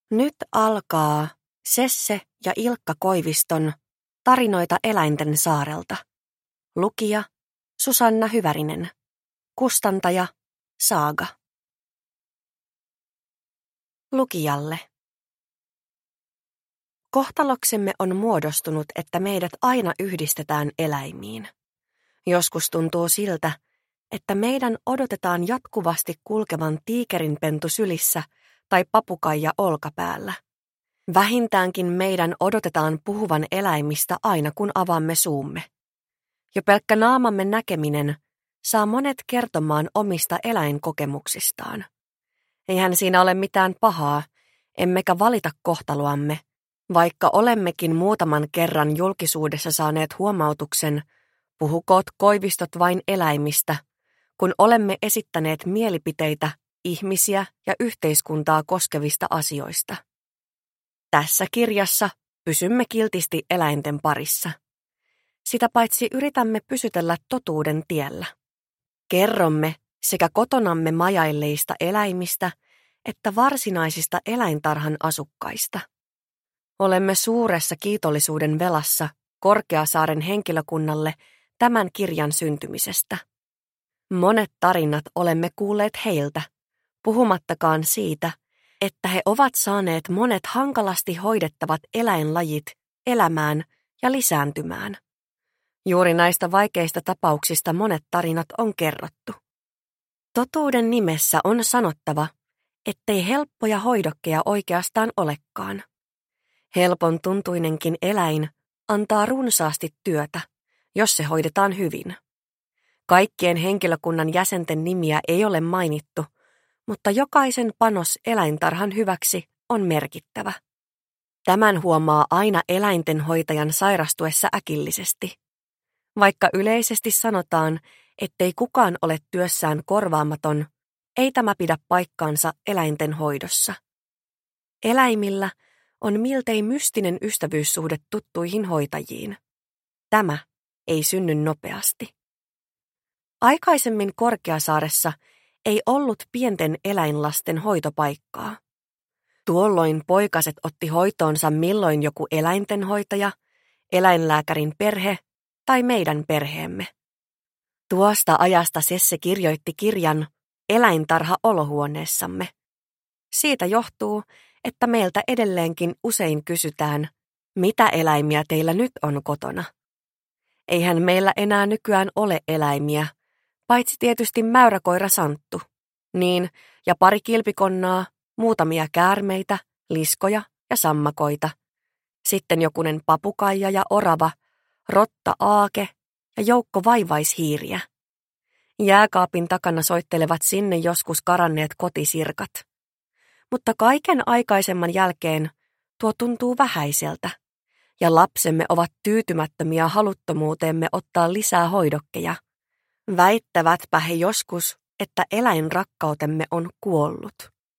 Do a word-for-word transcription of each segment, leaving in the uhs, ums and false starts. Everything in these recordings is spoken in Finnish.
Nyt alkaa Sesse ja Ilkka Koiviston Tarinoita eläinten saarelta. Lukija Susanna Hyvärinen. Kustantaja Saaga. Lukijalle. Kohtaloksemme on muodostunut, että meidät aina yhdistetään eläimiin. Joskus tuntuu siltä, että meidän odotetaan jatkuvasti kulkevan tiikerinpentu sylissä tai papukaija olkapäällä. Vähintäänkin meidän odotetaan puhuvan eläimistä aina kun avaamme suumme. Jo pelkkä naamamme näkeminen saa monet kertomaan omista eläinkokemuksistaan. Eihän siinä ole mitään pahaa, emmekä valita kohtaloamme, vaikka olemmekin muutaman kerran julkisuudessa saaneet huomautuksen, puhukoot Koivistot vain eläimistä, kun olemme esittäneet mielipiteitä ihmisiä ja yhteiskuntaa koskevista asioista. Tässä kirjassa pysymme kiltisti eläinten parissa. Sitä paitsi yritämme pysytellä totuuden tiellä. Kerromme sekä kotonamme majailleista eläimistä että varsinaisista eläintarhan asukkaista. Olemme suuressa kiitollisuuden velassa Korkeasaaren henkilökunnalle tämän kirjan syntymisestä. Monet tarinat olemme kuulleet heiltä, puhumattakaan siitä, että he ovat saaneet monet hankalasti hoidettavat eläinlajit elämään ja lisääntymään. Juuri näistä vaikeista tapauksista monet tarinat on kerrottu. Totuuden nimessä on sanottava, ettei helppoja hoidokkeja oikeastaan olekaan. Helpon tuntuinenkin eläin antaa runsaasti työtä, jos se hoidetaan hyvin. Kaikkien henkilökunnan jäsenten nimiä ei ole mainittu, mutta jokaisen panos eläintarhan hyväksi on merkittävä. Tämän huomaa aina eläintenhoitajan sairastuessa äkillisesti. Vaikka yleisesti sanotaan, ettei kukaan ole työssään korvaamaton, ei tämä pidä paikkaansa eläinten hoidossa. Eläimillä on miltei mystinen ystävyyssuhde tuttuihin hoitajiin. Tämä ei synny nopeasti. Aikaisemmin Korkeasaaressa ei ollut pienten eläinlasten hoitopaikkaa. Tuolloin poikaset otti hoitoonsa milloin joku eläintenhoitaja, eläinlääkärin perhe tai meidän perheemme. Tuosta ajasta Sesse kirjoitti kirjan Eläintarha olohuoneessamme. Siitä johtuu, että meiltä edelleenkin usein kysytään, mitä eläimiä teillä nyt on kotona. Eihän meillä enää nykyään ole eläimiä, paitsi tietysti mäyräkoira Santtu. Niin, ja pari kilpikonnaa, muutamia käärmeitä, liskoja ja sammakoita. Sitten jokunen papukaija ja orava, rotta Aake ja joukko vaivaishiiriä. Jääkaapin takana soittelevat sinne joskus karanneet kotisirkat. Mutta kaiken aikaisemman jälkeen tuo tuntuu vähäiseltä, ja lapsemme ovat tyytymättömiä haluttomuuteemme ottaa lisää hoidokkeja. Väittävätpä he joskus, että eläinrakkautemme on kuollut.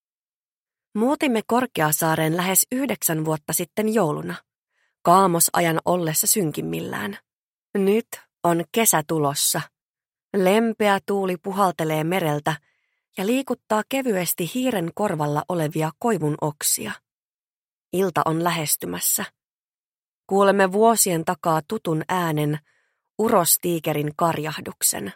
Muutimme Korkeasaareen lähes yhdeksän vuotta sitten jouluna, kaamosajan ollessa synkimmillään. Nyt on kesä tulossa. Lempeä tuuli puhaltelee mereltä ja liikuttaa kevyesti hiiren korvalla olevia koivun oksia. Ilta on lähestymässä. Kuulemme vuosien takaa tutun äänen, urostiikerin karjahduksen.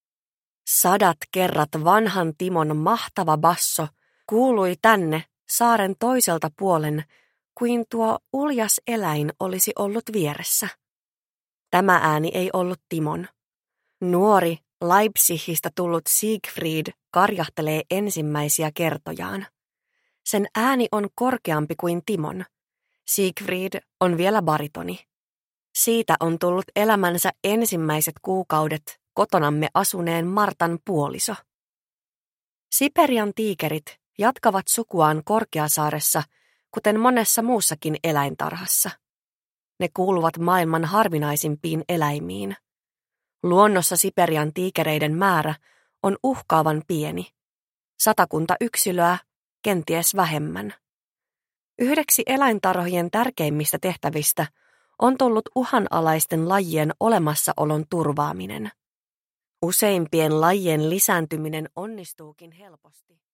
Sadat kerrat vanhan Timon mahtava basso kuului tänne saaren toiselta puolen, kuin tuo uljas eläin olisi ollut vieressä. Tämä ääni ei ollut Timon. Nuori Leipzigistä tullut Siegfried karjahtelee ensimmäisiä kertojaan. Sen ääni on korkeampi kuin Timon. Siegfried on vielä baritoni. Siitä on tullut elämänsä ensimmäiset kuukaudet kotonamme asuneen Martan puoliso. Siperian tiikerit jatkavat sukuaan Korkeasaaressa, kuten monessa muussakin eläintarhassa. Ne kuuluvat maailman harvinaisimpiin eläimiin. Luonnossa Siperian tiikereiden määrä on uhkaavan pieni. Satakunta yksilöä, kenties vähemmän. Yhdeksi eläintarhojen tärkeimmistä tehtävistä on tullut uhanalaisten lajien olemassaolon turvaaminen. Useimpien lajien lisääntyminen onnistuukin helposti.